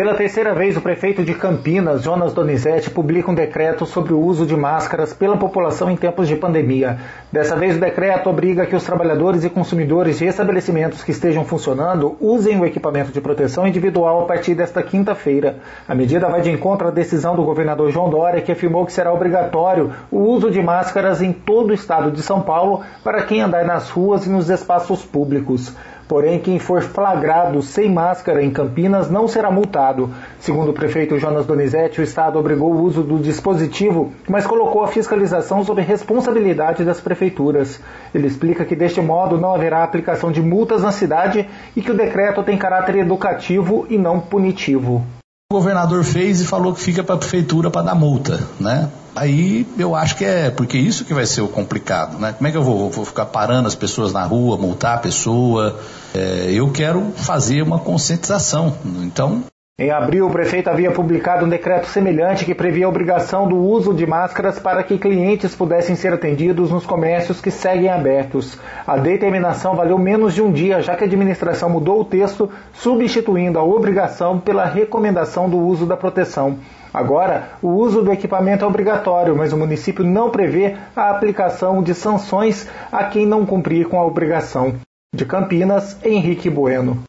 Pela terceira vez, o prefeito de Campinas, Jonas Donizete, publica um decreto sobre o uso de máscaras pela população em tempos de pandemia. Dessa vez, o decreto obriga que os trabalhadores e consumidores de estabelecimentos que estejam funcionando usem o equipamento de proteção individual a partir desta quinta-feira. A medida vai de encontro à decisão do governador João Dória, que afirmou que será obrigatório o uso de máscaras em todo o estado de São Paulo para quem andar nas ruas e nos espaços públicos. Porém, quem for flagrado sem máscara em Campinas não será multado. Segundo o prefeito Jonas Donizete, o Estado obrigou o uso do dispositivo, mas colocou a fiscalização sob responsabilidade das prefeituras. Ele explica que, deste modo, não haverá aplicação de multas na cidade e que o decreto tem caráter educativo e não punitivo. O governador fez e falou que fica para a prefeitura para dar multa, né? Aí eu acho que é porque isso que vai ser o complicado, né? Como é que eu vou ficar parando as pessoas na rua, multar a pessoa? Eu quero fazer uma conscientização, então... Em abril, o prefeito havia publicado um decreto semelhante que previa a obrigação do uso de máscaras para que clientes pudessem ser atendidos nos comércios que seguem abertos. A determinação valeu menos de um dia, já que a administração mudou o texto, substituindo a obrigação pela recomendação do uso da proteção. Agora, o uso do equipamento é obrigatório, mas o município não prevê a aplicação de sanções a quem não cumprir com a obrigação. De Campinas, Henrique Bueno.